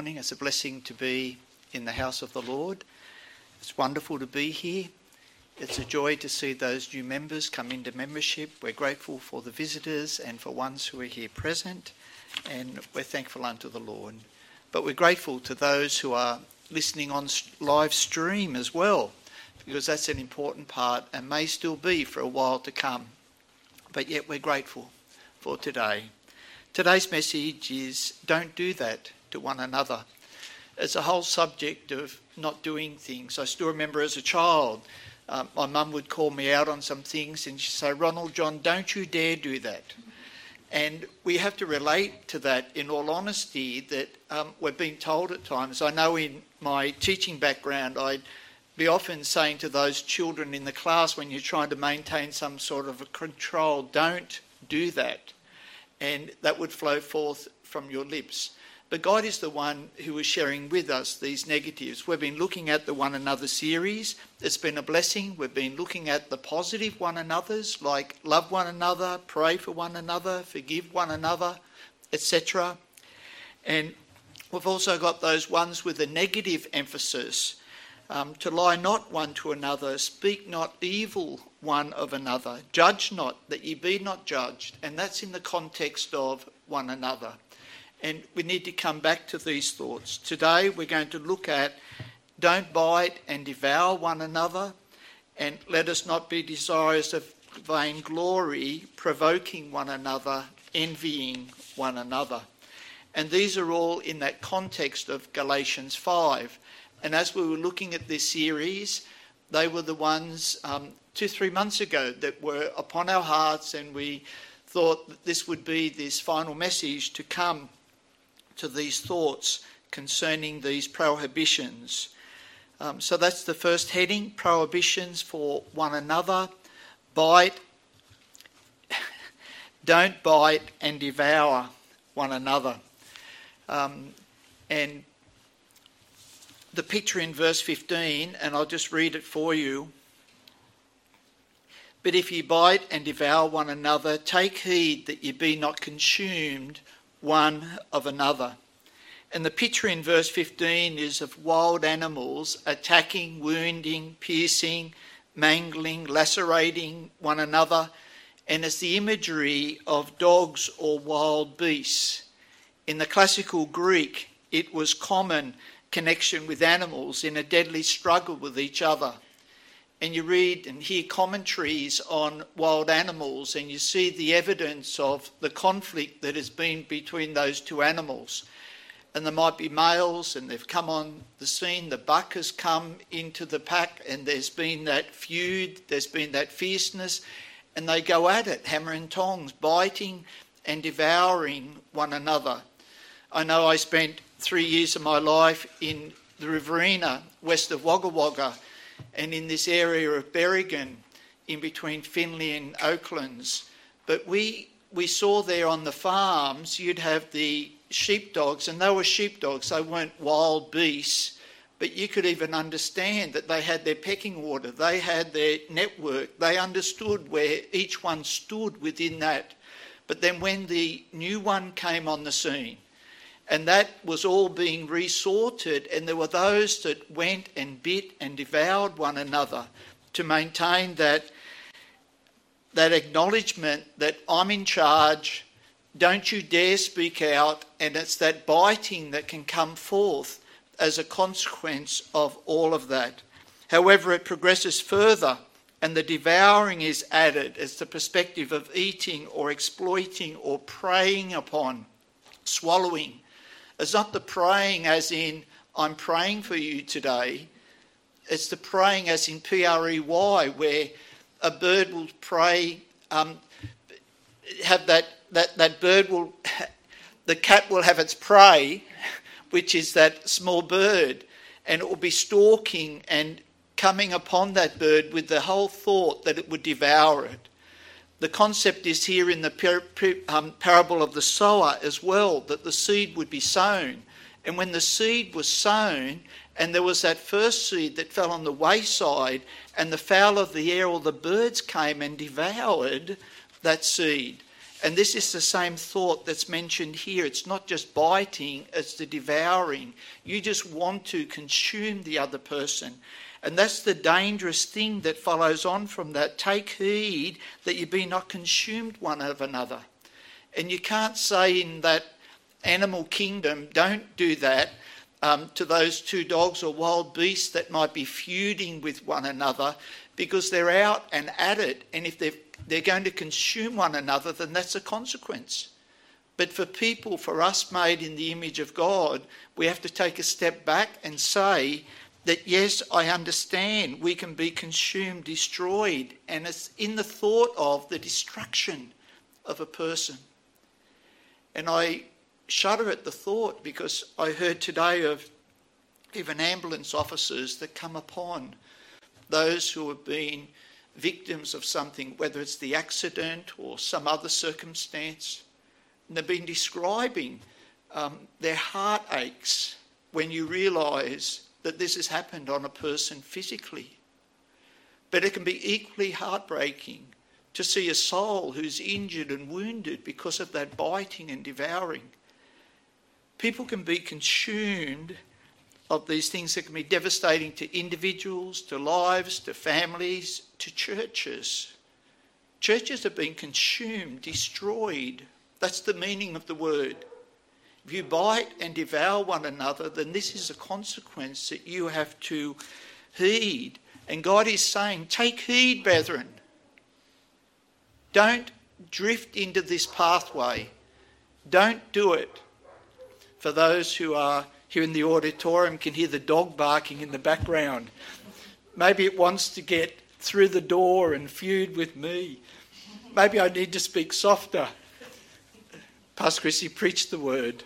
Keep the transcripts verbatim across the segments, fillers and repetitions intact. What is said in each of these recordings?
morning. It's a blessing to be in the house of the Lord. It's wonderful to be here. It's a joy to see those new members come into membership. We're grateful for the visitors and for ones who are here present, and we're thankful unto the Lord. But we're grateful to those who are listening on live stream as well, because that's an important part and may still be for a while to come. But yet we're grateful for today. Today's message is don't do that to one another. It's a whole subject of not doing things. I still remember as a child, um, my mum would call me out on some things and she'd say, Ronald, John, don't you dare do that. And we have to relate to that in all honesty, that um, we're being told at times. I know in my teaching background, I'd be often saying to those children in the class when you're trying to maintain some sort of a control, don't do that. And that would flow forth from your lips. But God is the one who is sharing with us these negatives. We've been looking at the One Another series. It's been a blessing. We've been looking at the positive one another's, like love one another, pray for one another, forgive one another, et cetera. And we've also got those ones with a negative emphasis. Um, to lie not one to another, speak not evil one of another, judge not, that ye be not judged. And that's in the context of one another. And we need to come back to these thoughts. Today we're going to look at don't bite and devour one another, and let us not be desirous of vainglory, provoking one another, envying one another. And these are all in that context of Galatians five. And as we were looking at this series, they were the ones um, two, three months ago that were upon our hearts, and we thought that this would be this final message to come to these thoughts concerning these prohibitions. Um, so that's the first heading, prohibitions for one another. Bite, don't bite and devour one another. Um, and the picture in verse fifteen, and I'll just read it for you. But if ye bite and devour one another, take heed that ye be not consumed one of another. And the picture in verse fifteen is of wild animals attacking, wounding, piercing, mangling, lacerating one another. And it's the imagery of dogs or wild beasts. In the classical Greek, it was common connection with animals in a deadly struggle with each other. And you read and hear commentaries on wild animals, and you see the evidence of the conflict that has been between those two animals. And there might be males, and they've come on the scene, the buck has come into the pack, and there's been that feud, there's been that fierceness, and they go at it, hammer and tongs, biting and devouring one another. I know I spent three years of my life in the Riverina, west of Wagga Wagga, and in this area of Berrigan, in between Finley and Oaklands. But we we saw there on the farms, you'd have the sheepdogs, and they were sheepdogs, they weren't wild beasts, but you could even understand that they had their pecking order, they had their network, they understood where each one stood within that. But then when the new one came on the scene, and that was all being resorted, and there were those that went and bit and devoured one another to maintain that, that acknowledgement that I'm in charge, don't you dare speak out, and it's that biting that can come forth as a consequence of all of that. However, it progresses further, and the devouring is added as the perspective of eating or exploiting or preying upon, swallowing. It's not the praying as in, I'm praying for you today. It's the praying as in P R E Y, where a bird will pray, um, have that, that, that bird will, the cat will have its prey, which is that small bird, and it will be stalking and coming upon that bird with the whole thought that it would devour it. The concept is here in the par- um, parable of the sower as well, that the seed would be sown. And when the seed was sown, and there was that first seed that fell on the wayside, and the fowl of the air or the birds came and devoured that seed. And this is the same thought that's mentioned here. It's not just biting, it's the devouring. You just want to consume the other person. And that's the dangerous thing that follows on from that. Take heed that you be not consumed one of another. And you can't say in that animal kingdom, don't do that um, to those two dogs or wild beasts that might be feuding with one another, because they're out and at it. And if they're, they're going to consume one another, then that's a consequence. But for people, for us made in the image of God, we have to take a step back and say that, yes, I understand we can be consumed, destroyed, and it's in the thought of the destruction of a person. And I shudder at the thought, because I heard today of even ambulance officers that come upon those who have been victims of something, whether it's the accident or some other circumstance. And they've been describing um, their heartaches when you realise that this has happened on a person physically. But it can be equally heartbreaking to see a soul who's injured and wounded because of that biting and devouring. People can be consumed of these things that can be devastating to individuals, to lives, to families, to churches. Churches have been consumed, destroyed. That's the meaning of the word. If you bite and devour one another, then this is a consequence that you have to heed. And God is saying, take heed, brethren. Don't drift into this pathway. Don't do it. For those who are here in the auditorium can hear the dog barking in the background. Maybe it wants to get through the door and feud with me. Maybe I need to speak softer. Pastor Chrissy preached the word.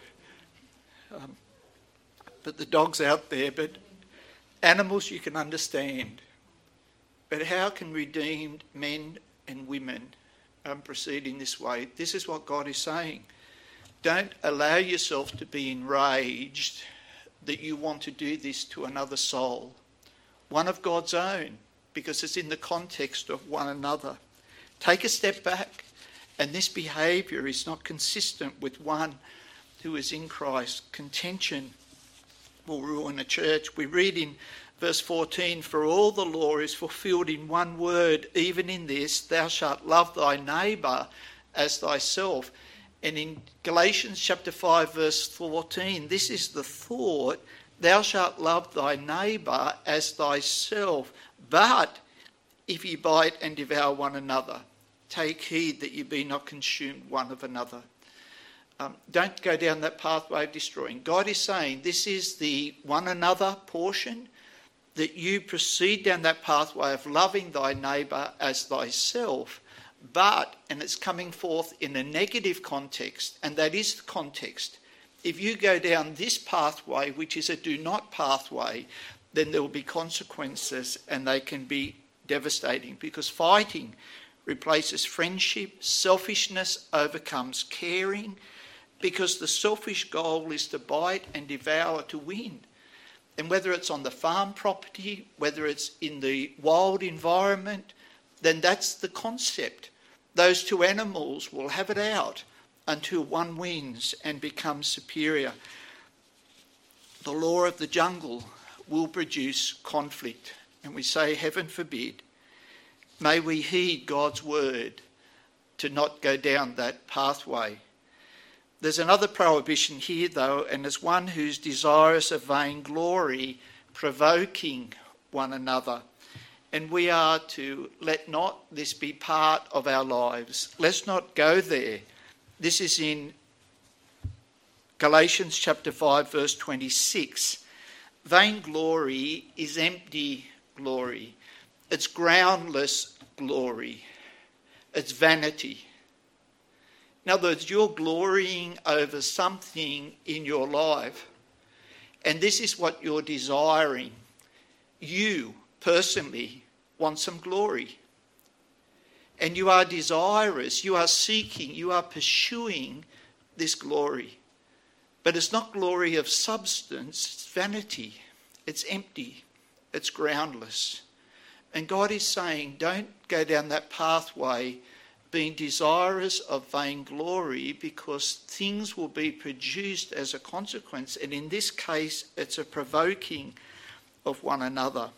Um, but the dog's out there. But animals you can understand. But how can redeemed men and women um, proceed in this way? This is what God is saying. Don't allow yourself to be enraged that you want to do this to another soul, one of God's own, because it's in the context of one another. Take a step back, and this behaviour is not consistent with one who is in Christ. Contention will ruin a church. We read in verse fourteen, for all the law is fulfilled in one word, even in this, thou shalt love thy neighbour as thyself. And in Galatians chapter five verse fourteen, this is the thought, thou shalt love thy neighbour as thyself. But if ye bite and devour one another, take heed that ye be not consumed one of another. Um, don't go down that pathway of destroying. God is saying this is the one another portion, that you proceed down that pathway of loving thy neighbour as thyself. But, and it's coming forth in a negative context, and that is the context. If you go down this pathway, which is a do not pathway, then there will be consequences, and they can be devastating, because fighting replaces friendship, selfishness overcomes caring, because the selfish goal is to bite and devour to win. And whether it's on the farm property, whether it's in the wild environment, then that's the concept. Those two animals will have it out until one wins and becomes superior. The law of the jungle will produce conflict. And we say, heaven forbid, may we heed God's word to not go down that pathway. There's another prohibition here, though, and it's one who's desirous of vainglory, provoking one another. And we are to let not this be part of our lives. Let's not go there. This is in Galatians chapter five verse twenty-six. Vainglory is empty glory. It's groundless glory. It's vanity. In other words, you're glorying over something in your life, and this is what you're desiring. You personally want some glory. And you are desirous, you are seeking, you are pursuing this glory. But it's not glory of substance, it's vanity. It's empty. It's groundless. And God is saying, don't go down that pathway being desirous of vainglory, because things will be produced as a consequence, and in this case it's a provoking of one another.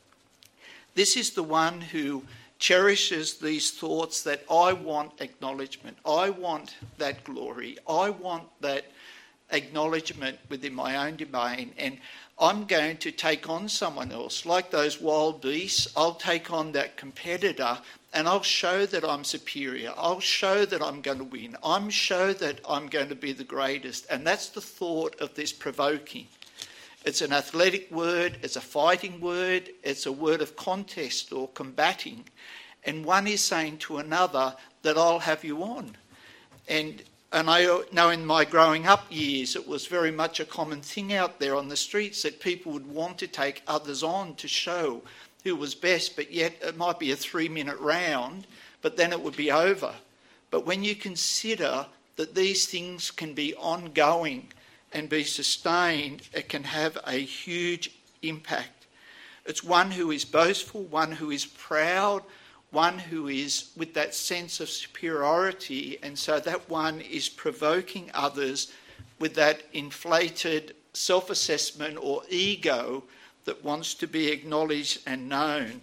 This is the one who cherishes these thoughts that I want acknowledgement, I want that glory, I want that acknowledgement within my own domain, and I'm going to take on someone else. Like those wild beasts, I'll take on that competitor and I'll show that I'm superior. I'll show that I'm going to win. I'm show that I'm going to be the greatest. And that's the thought of this provoking. It's an athletic word, it's a fighting word, it's a word of contest or combating. And one is saying to another that I'll have you on. And And I know in my growing up years, it was very much a common thing out there on the streets that people would want to take others on to show who was best, but yet it might be a three-minute round, but then it would be over. But when you consider that these things can be ongoing and be sustained, it can have a huge impact. It's one who is boastful, one who is proud, one who is with that sense of superiority, and so that one is provoking others with that inflated self-assessment or ego that wants to be acknowledged and known.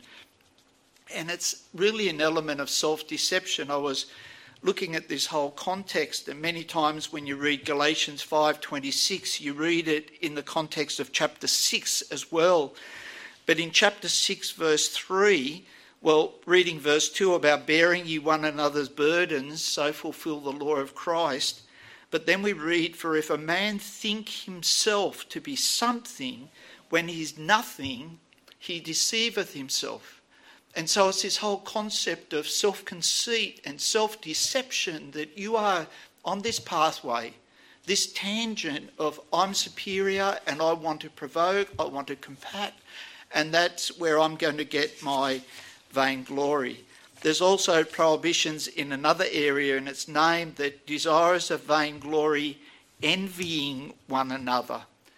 And it's really an element of self-deception. I was looking at this whole context, and many times when you read Galatians five twenty-six, you read it in the context of chapter six as well. But in chapter six, verse three, well, reading verse two about bearing ye one another's burdens, so fulfill the law of Christ. But then we read, for if a man think himself to be something when he is nothing, he deceiveth himself. And so it's this whole concept of self-conceit and self-deception that you are on this pathway, this tangent of I'm superior and I want to provoke, I want to combat, and that's where I'm going to get my vainglory. There's also prohibitions in another area, and it's named that desirous of vainglory, envying one another.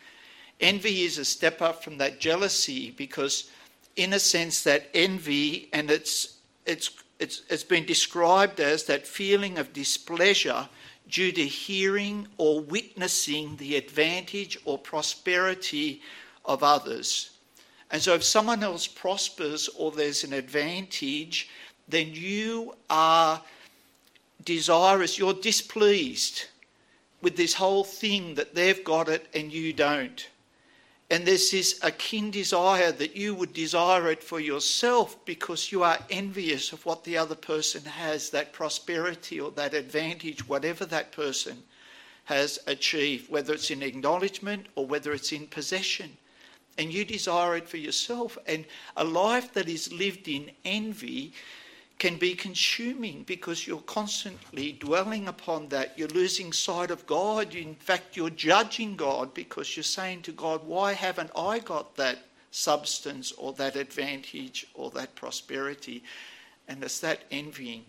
Envy is a step up from that jealousy, because in a sense that envy, and it's it's it's it's been described as that feeling of displeasure due to hearing or witnessing the advantage or prosperity of others. And so if someone else prospers or there's an advantage, then you are desirous, you're displeased with this whole thing that they've got it and you don't. And there's this a keen desire that you would desire it for yourself because you are envious of what the other person has, that prosperity or that advantage, whatever that person has achieved, whether it's in acknowledgement or whether it's in possession. And you desire it for yourself. And a life that is lived in envy can be consuming because you're constantly dwelling upon that. You're losing sight of God. In fact, you're judging God because you're saying to God, why haven't I got that substance or that advantage or that prosperity? And it's that envying.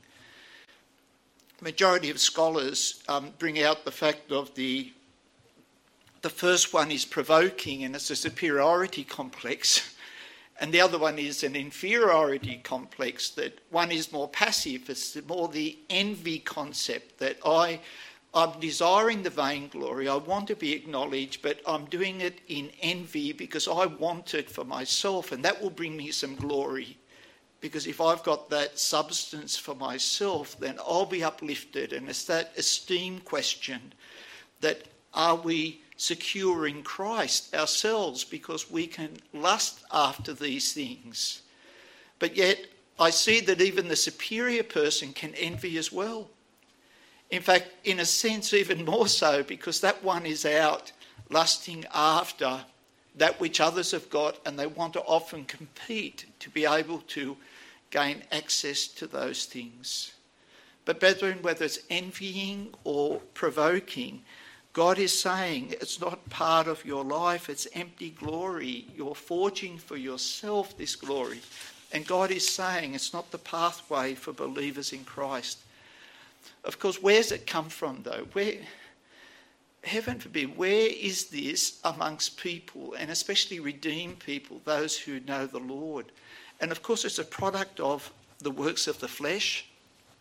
The majority of scholars um, bring out the fact of the The first one is provoking, and it's a superiority complex. And the other one is an inferiority complex, that one is more passive. It's more the envy concept, that I, I'm desiring the vainglory. I want to be acknowledged, but I'm doing it in envy because I want it for myself, and that will bring me some glory. Because if I've got that substance for myself, then I'll be uplifted. And it's that esteem question, that are we secure in Christ ourselves, because we can lust after these things. But yet I see that even the superior person can envy as well. In fact, in a sense, even more so, because that one is out lusting after that which others have got, and they want to often compete to be able to gain access to those things. But brethren, whether it's envying or provoking, God is saying it's not part of your life, it's empty glory. You're forging for yourself this glory. And God is saying it's not the pathway for believers in Christ. Of course, where's it come from though? Where, heaven forbid, where is this amongst people, and especially redeemed people, those who know the Lord? And of course, it's a product of the works of the flesh,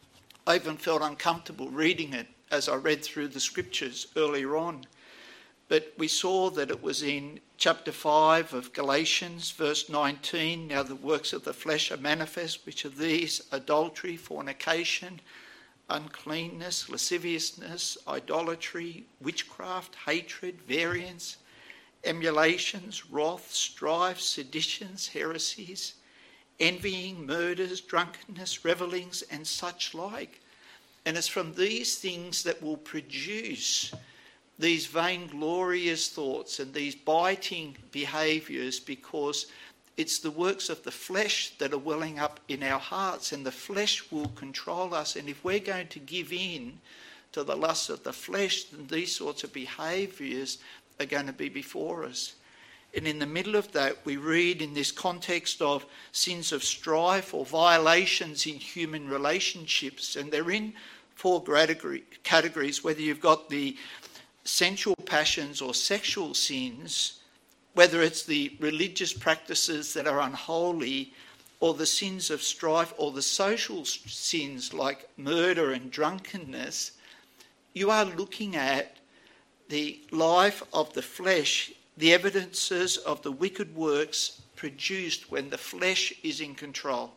I even felt uncomfortable reading it as I read through the scriptures earlier on. But we saw that it was in chapter five of Galatians, verse nineteen. Now the works of the flesh are manifest, which are these: adultery, fornication, uncleanness, lasciviousness, idolatry, witchcraft, hatred, variance, emulations, wrath, strife, seditions, heresies, envying, murders, drunkenness, revellings, and such like. And it's from these things that will produce these vainglorious thoughts and these biting behaviours, because it's the works of the flesh that are welling up in our hearts, and the flesh will control us. And if we're going to give in to the lusts of the flesh, then these sorts of behaviours are going to be before us. And in the middle of that, we read in this context of sins of strife or violations in human relationships, and they're in four categories, whether you've got the sensual passions or sexual sins, whether it's the religious practices that are unholy, or the sins of strife, or the social sins like murder and drunkenness. You are looking at the life of the flesh, the evidences of the wicked works produced when the flesh is in control.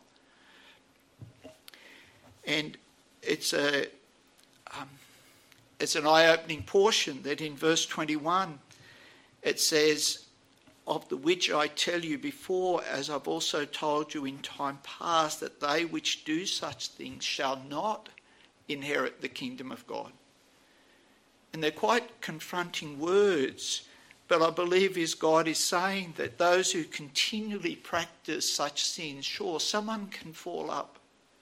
And it's a um, it's an eye-opening portion that in verse twenty-one it says, of the which I tell you before, as I've also told you in time past, that they which do such things shall not inherit the kingdom of God. And they're quite confronting words, but I believe is God is saying that those who continually practice such sins, sure, someone can fall up.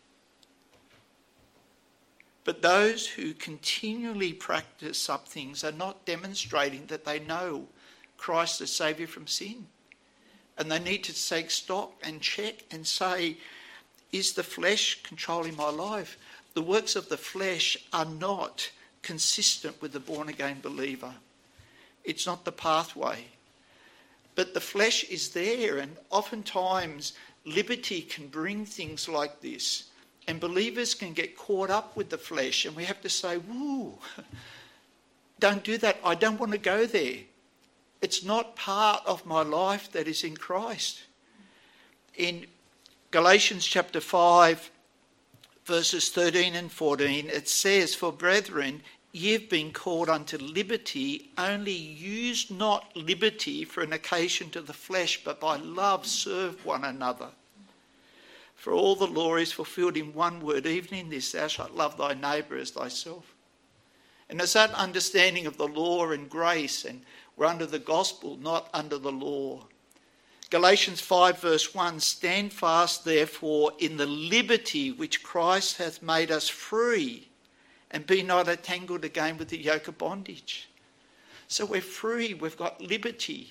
But those who continually practice some things are not demonstrating that they know Christ as Saviour from sin. And they need to take stock and check and say, is the flesh controlling my life? The works of the flesh are not consistent with the born-again believer. It's not the pathway. But the flesh is there, and oftentimes liberty can bring things like this. And believers can get caught up with the flesh, and we have to say, woo, don't do that. I don't want to go there. It's not part of my life that is in Christ. In Galatians chapter five, verses thirteen and fourteen, it says, for brethren, ye have been called unto liberty, only use not liberty for an occasion to the flesh, but by love serve one another. For all the law is fulfilled in one word, even in this, thou shalt love thy neighbour as thyself. And it's that understanding of the law and grace, and we're under the gospel, not under the law. Galatians five verse one, stand fast therefore in the liberty which Christ hath made us free, and be not entangled again with the yoke of bondage. So we're free, we've got liberty.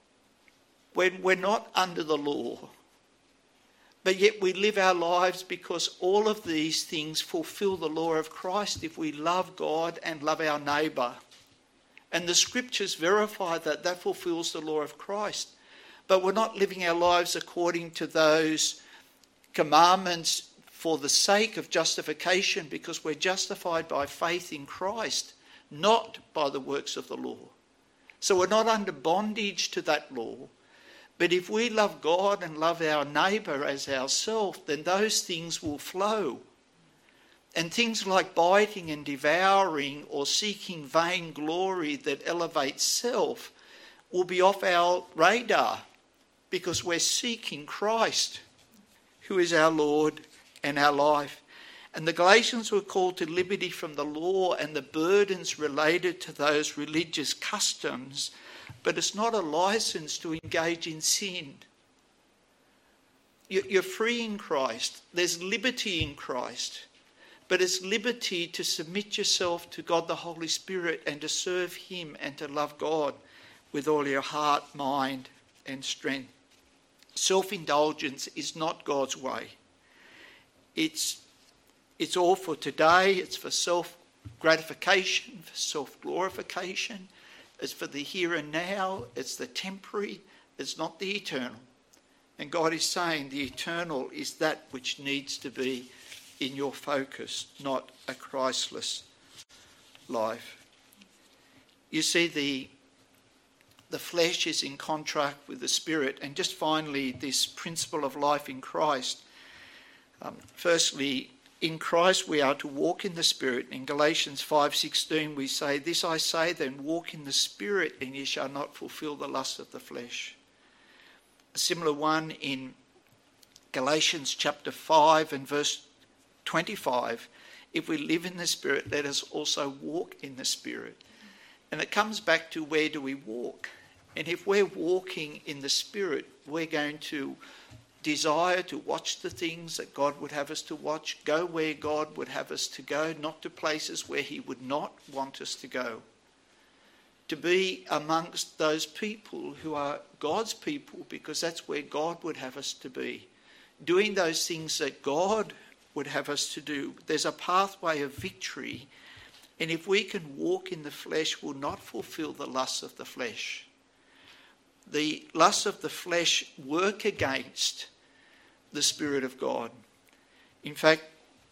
When we're not under the law. But yet we live our lives because all of these things fulfill the law of Christ if we love God and love our neighbour. And the scriptures verify that that fulfills the law of Christ. But we're not living our lives according to those commandments for the sake of justification, because we're justified by faith in Christ, not by the works of the law. So we're not under bondage to that law. But if we love God and love our neighbour as ourselves, then those things will flow. And things like biting and devouring or seeking vain glory that elevates self will be off our radar, because we're seeking Christ, who is our Lord and our life. And the Galatians were called to liberty from the law and the burdens related to those religious customs. But it's not a license to engage in sin. You're free in Christ. There's liberty in Christ. But it's liberty to submit yourself to God the Holy Spirit and to serve him and to love God with all your heart, mind and strength. Self-indulgence is not God's way. It's, it's all for today. It's for self-gratification, for self-glorification. It's for the here and now. It's the temporary. It's not the eternal. And God is saying the eternal is that which needs to be in your focus, not a Christless life. You see, the, the flesh is in contract with the Spirit. And just finally, this principle of life in Christ. Um, firstly, in Christ we are to walk in the Spirit. In Galatians five sixteen we say, "This I say then, walk in the Spirit, and ye shall not fulfill the lust of the flesh." A similar one in Galatians chapter five and verse twenty-five. If we live in the Spirit, let us also walk in the Spirit. And it comes back to, where do we walk? And if we're walking in the Spirit, we're going to desire to watch the things that God would have us to watch, go where God would have us to go, not to places where he would not want us to go. To be amongst those people who are God's people, because that's where God would have us to be. Doing those things that God would have us to do. There's a pathway of victory, and if we can walk in the flesh, we'll not fulfill the lusts of the flesh. The lusts of the flesh work against the Spirit of God. In fact,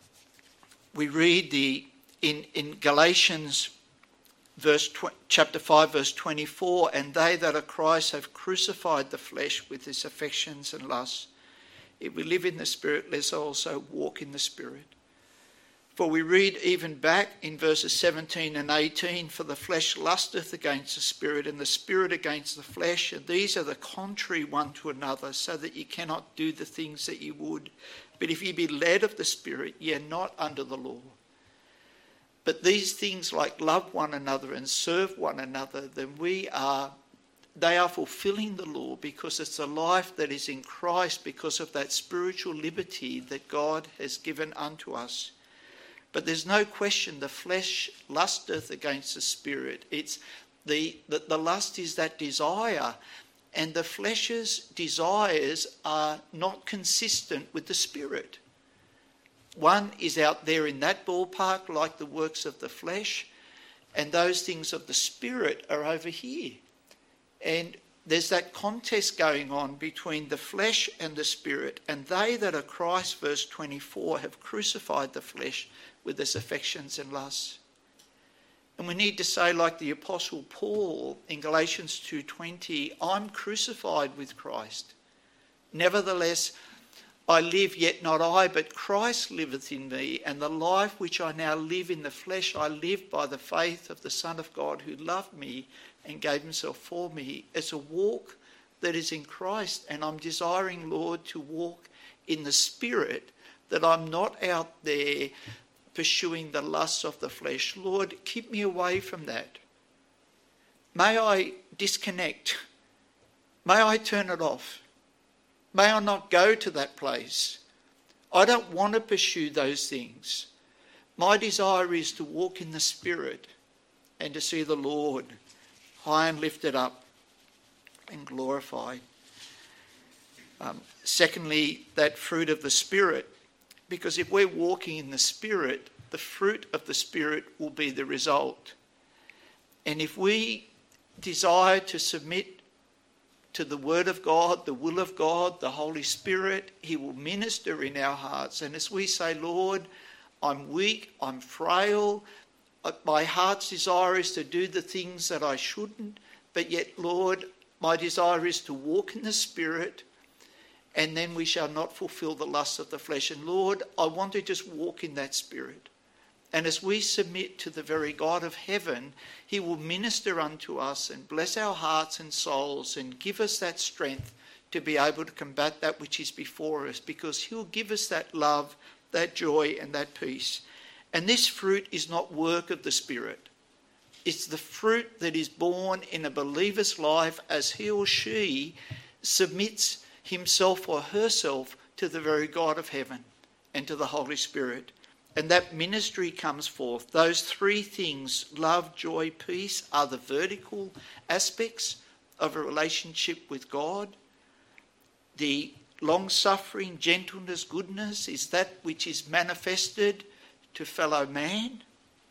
we read the in, in Galatians verse tw- chapter five, verse twenty-four, "And they that are Christ have crucified the flesh with its affections and lusts. If we live in the Spirit, let us also walk in the Spirit." For we read even back in verses seventeen and eighteen, "For the flesh lusteth against the Spirit, and the Spirit against the flesh, and these are the contrary one to another, so that ye cannot do the things that ye would. But if ye be led of the Spirit, ye are not under the law. But these things, like love one another and serve one another, then we are they are fulfilling the law, because it's a life that is in Christ, because of that spiritual liberty that God has given unto us." But there's no question the flesh lusteth against the Spirit. It's the, the, the lust is that desire, and the flesh's desires are not consistent with the Spirit. One is out there in that ballpark, like the works of the flesh, and those things of the Spirit are over here. And there's that contest going on between the flesh and the Spirit. "And they that are Christ," verse twenty-four, "have crucified the flesh with its affections and lusts." And we need to say, like the Apostle Paul in Galatians two twenty, "I'm crucified with Christ. Nevertheless, I live, yet not I, but Christ liveth in me. And the life which I now live in the flesh, I live by the faith of the Son of God, who loved me and gave himself for me." It's a walk that is in Christ, and I'm desiring, Lord, to walk in the Spirit, that I'm not out there pursuing the lusts of the flesh. Lord, keep me away from that. May I disconnect. May I turn it off. May I not go to that place. I don't want to pursue those things. My desire is to walk in the Spirit and to see the Lord high and lifted up and glorified. Um, secondly, that fruit of the Spirit. Because if we're walking in the Spirit, the fruit of the Spirit will be the result. And if we desire to submit to the Word of God, the will of God, the Holy Spirit, he will minister in our hearts. And as we say, "Lord, I'm weak, I'm frail, my heart's desire is to do the things that I shouldn't, but yet, Lord, my desire is to walk in the Spirit, and then we shall not fulfill the lusts of the flesh." And Lord, I want to just walk in that Spirit. And as we submit to the very God of heaven, he will minister unto us and bless our hearts and souls and give us that strength to be able to combat that which is before us, because he'll give us that love, that joy and that peace. And this fruit is not work of the Spirit. It's the fruit that is born in a believer's life as he or she submits himself or herself to the very God of heaven and to the Holy Spirit. And that ministry comes forth. Those three things, love, joy, peace, are the vertical aspects of a relationship with God. The long-suffering, gentleness, goodness is that which is manifested to fellow man.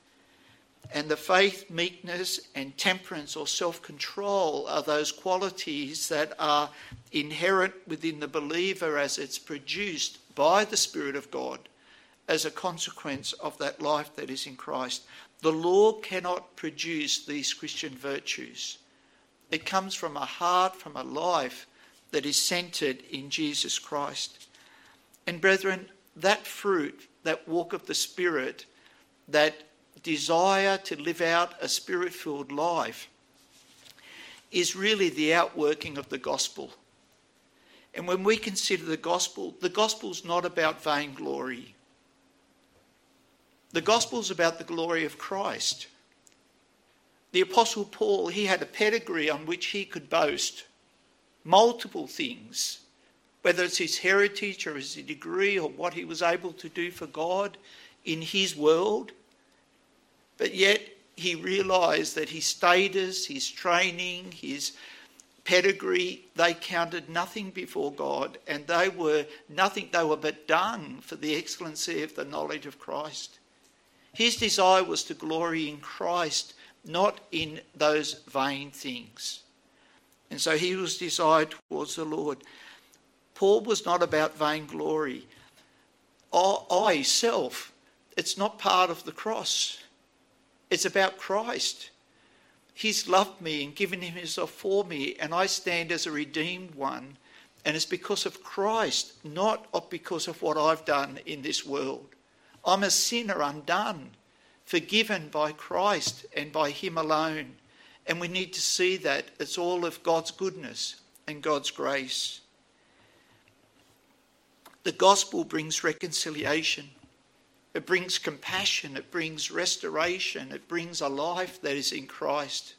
And the faith, meekness and temperance or self-control are those qualities that are inherent within the believer as it's produced by the Spirit of God as a consequence of that life that is in Christ. The law cannot produce these Christian virtues. It comes from a heart, from a life that is centred in Jesus Christ. And brethren, that fruit, that walk of the Spirit, that desire to live out a Spirit-filled life is really the outworking of the gospel. And when we consider the gospel, the gospel's not about vainglory. The gospel's about the glory of Christ. The Apostle Paul, he had a pedigree on which he could boast multiple things, whether it's his heritage or his degree or what he was able to do for God in his world. But yet he realised that his status, his training, his pedigree, they counted nothing before God, and they were nothing, they were but dung for the excellency of the knowledge of Christ. His desire was to glory in Christ, not in those vain things. And so he was desired towards the Lord. Paul was not about vainglory. I, self, it's not part of the cross. It's about Christ. He's loved me and given himself for me, and I stand as a redeemed one. And it's because of Christ, not because of what I've done in this world. I'm a sinner undone, forgiven by Christ and by him alone. And we need to see that it's all of God's goodness and God's grace. The gospel brings reconciliation. It brings compassion. It brings restoration. It brings a life that is in Christ.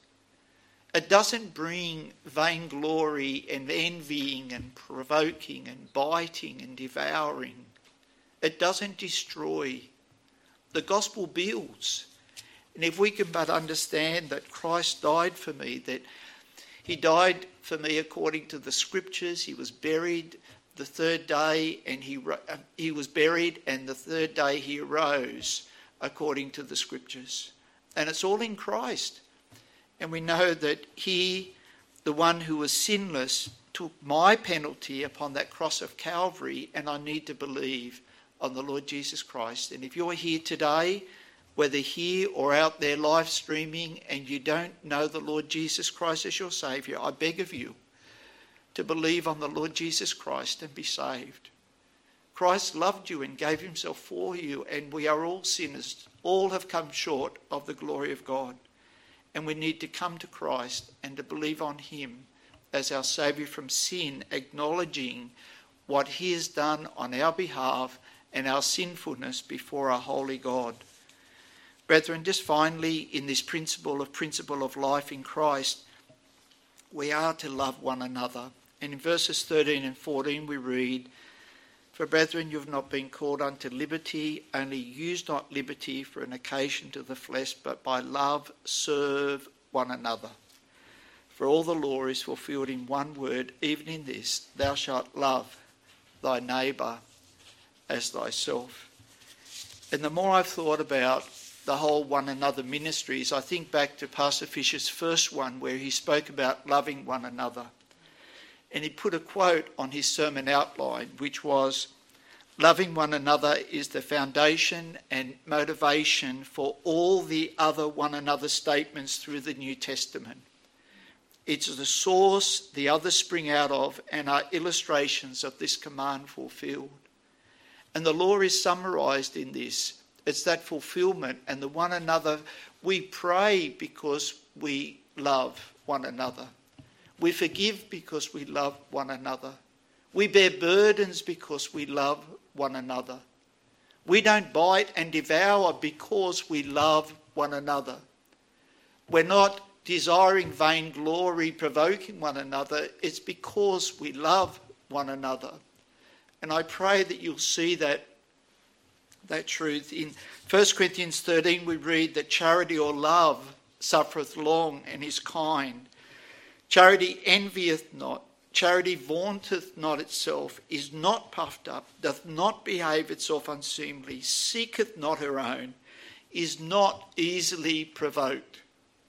It doesn't bring vainglory and envying and provoking and biting and devouring. It doesn't destroy. The gospel builds. And if we can but understand that Christ died for me, that he died for me according to the scriptures, he was buried the third day and he he was buried and the third day he arose according to the scriptures. And it's all in Christ. And we know that he, the one who was sinless, took my penalty upon that cross of Calvary, and I need to believe on the Lord Jesus Christ. And if you're here today, whether here or out there live streaming, and you don't know the Lord Jesus Christ as your Saviour, I beg of you to believe on the Lord Jesus Christ and be saved. Christ loved you and gave himself for you, and we are all sinners. All have come short of the glory of God. And we need to come to Christ and to believe on him as our Saviour from sin, acknowledging what he has done on our behalf and our sinfulness before our holy God. Brethren, just finally, in this principle of principle of life in Christ, we are to love one another. And in verses thirteen and fourteen we read, "For brethren, you have not been called unto liberty, only use not liberty for an occasion to the flesh, but by love serve one another. For all the law is fulfilled in one word, even in this, thou shalt love thy neighbour as thyself." And the more I've thought about the whole one another ministries, I think back to Pastor Fisher's first one where he spoke about loving one another. And he put a quote on his sermon outline, which was, "Loving one another is the foundation and motivation for all the other one another statements through the New Testament. It's the source the others spring out of and are illustrations of this command fulfilled." And the law is summarised in this. It's that fulfilment, and the one another. We pray because we love one another. We forgive because we love one another. We bear burdens because we love one another. We don't bite and devour because we love one another. We're not desiring vainglory, provoking one another. It's because we love one another. And I pray that you'll see that that truth. In First Corinthians thirteen we read that charity or love suffereth long and is kind. Charity envieth not. Charity vaunteth not itself, is not puffed up, doth not behave itself unseemly, seeketh not her own, is not easily provoked,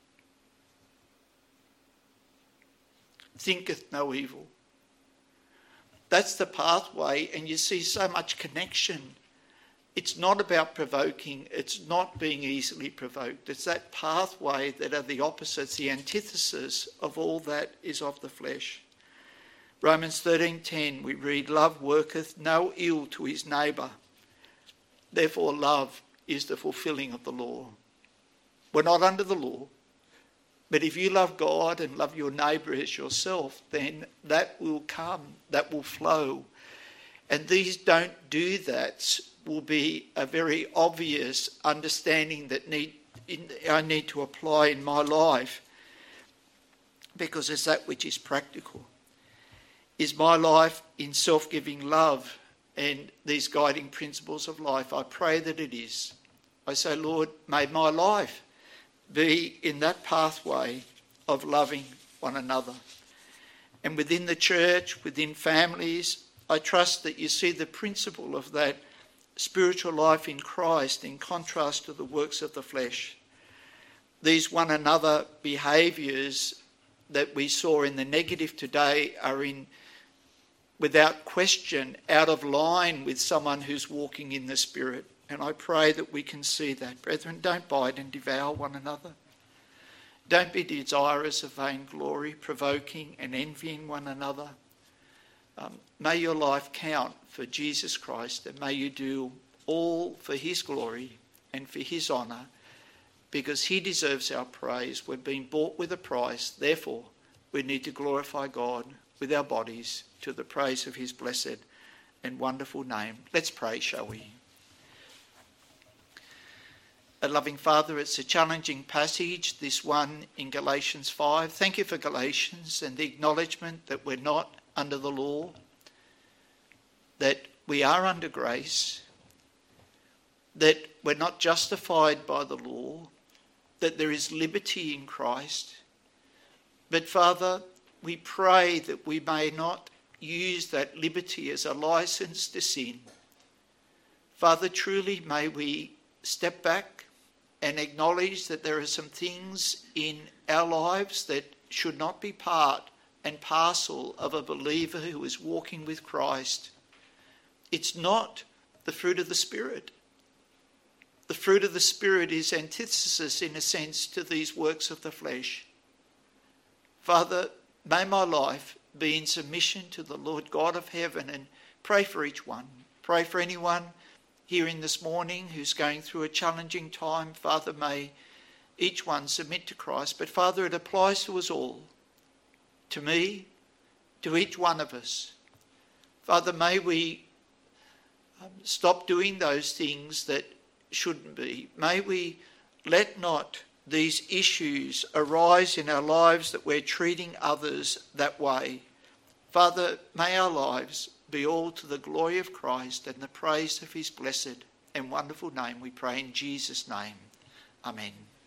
thinketh no evil. That's the pathway, and you see so much connection it's not about provoking, it's not being easily provoked. It's that pathway that are the opposites, the antithesis of all that is of the flesh. Romans thirteen ten, we read, love worketh no ill to his neighbour. Therefore love is the fulfilling of the law. We're not under the law, but if you love God and love your neighbour as yourself, then that will come, that will flow. And these don't do that will be a very obvious understanding that need in, I need to apply in my life, because it's that which is practical. Is my life in self-giving love and these guiding principles of life? I pray that it is. I say, Lord, may my life be in that pathway of loving one another. And within the church, within families, I trust that you see the principle of that spiritual life in Christ in contrast to the works of the flesh. These one another behaviours that we saw in the negative today are in, without question, out of line with someone who's walking in the Spirit. And I pray that we can see that. Brethren, don't bite and devour one another. Don't be desirous of vainglory, provoking and envying one another. Um, may your life count for Jesus Christ, and may you do all for his glory and for his honour, because he deserves our praise. We've been bought with a price. Therefore, we need to glorify God with our bodies to the praise of his blessed and wonderful name. Let's pray, shall we? A loving Father, it's a challenging passage, this one in Galatians five. Thank you for Galatians and the acknowledgement that we're not under the law, that we are under grace, that we're not justified by the law, that there is liberty in Christ. But Father, we pray that we may not use that liberty as a license to sin. Father, truly may we step back and acknowledge that there are some things in our lives that should not be part and parcel of a believer who is walking with Christ. It's not the fruit of the Spirit. The fruit of the Spirit is antithesis, in a sense, to these works of the flesh. Father, may my life be in submission to the Lord God of heaven, and pray for each one. Pray for anyone here in this morning who's going through a challenging time. Father, may each one submit to Christ. But Father, it applies to us all, to me, to each one of us. Father, may we um, stop doing those things that shouldn't be. May we let not these issues arise in our lives that we're treating others that way. Father, may our lives be all to the glory of Christ and the praise of his blessed and wonderful name. We pray in Jesus' name. Amen.